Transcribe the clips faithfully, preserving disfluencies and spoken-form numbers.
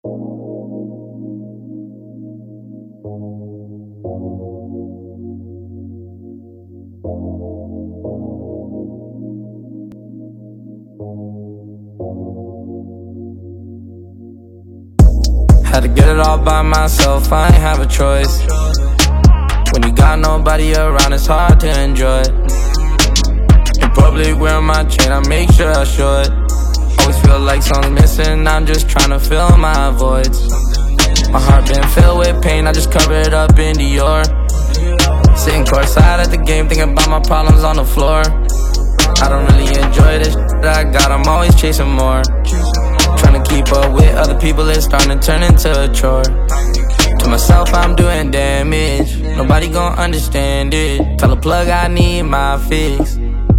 Had to get it all by myself, I ain't have a choice. When you got nobody around, it's hard to enjoy it. In public, wearing my chain, I make sure I show it. Always feel like something's missing, I'm just trying to fill my voids. My heart been filled with pain, I just cover it up in Dior. Sitting courtside at the game, thinking about my problems on the floor. I don't really enjoy this shit I got, I'm always chasing more. Trying to keep up with other people, it's starting to turn into a chore. To myself, I'm doing damage, nobody gon' understand it. Tell the plug I need my fix.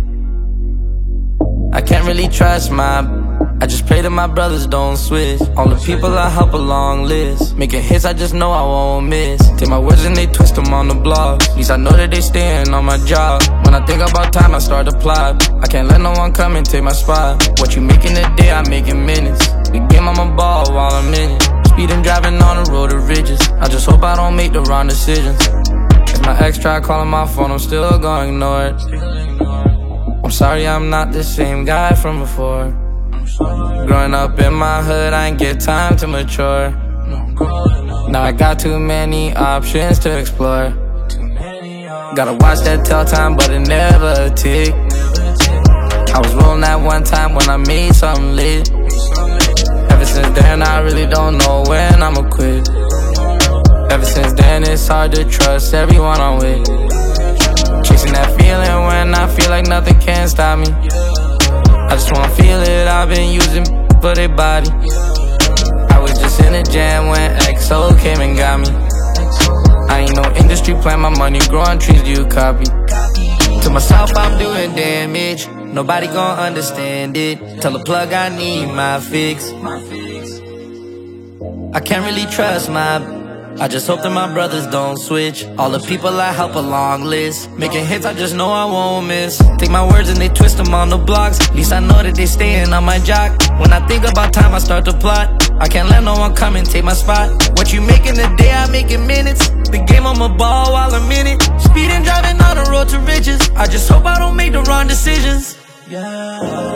I can't really trust my, I just pray that my brothers don't switch. All the people I help a long list, making hits I just know I won't miss. Take my words and they twist them on the blog, at least I know that they staying on my job. When I think about time, I start to plot. I can't let no one come and take my spot. What you make in a day, I make in minutes. The game, I'm a ball while I'm in it. Speeding, driving on the road to riches. I just hope I don't make the wrong decisions. If my ex try calling my phone, I'm still gonna ignore it. I'm sorry I'm not the same guy from before. Growing up in my hood, I ain't get time to mature. Now I got too many options to explore. Gotta watch that tell time, but it never tick. I was rolling that one time when I made something lit. Ever since then, I really don't know when I'ma quit. Ever since then, it's hard to trust everyone I'm with. Chasing that feeling when I feel like nothing can stop me. I just wanna feel it, I've been using for their body. I was just in a jam when X O came and got me. I ain't no industry plan, my money growing trees, do you copy? To myself, I'm doing damage, nobody gon' understand it. Tell the plug I need my fix. I can't really trust my, I just hope that my brothers don't switch. All the people I help a long list, making hits I just know I won't miss. Take my words and they twist them on the blocks, at least I know that they staying on my jock. When I think about time, I start to plot. I can't let no one come and take my spot. What you make in a day, I make in minutes. The game, I'm a ball while I'm in it. Speeding, driving on the road to riches. I just hope I don't make the wrong decisions. Yeah.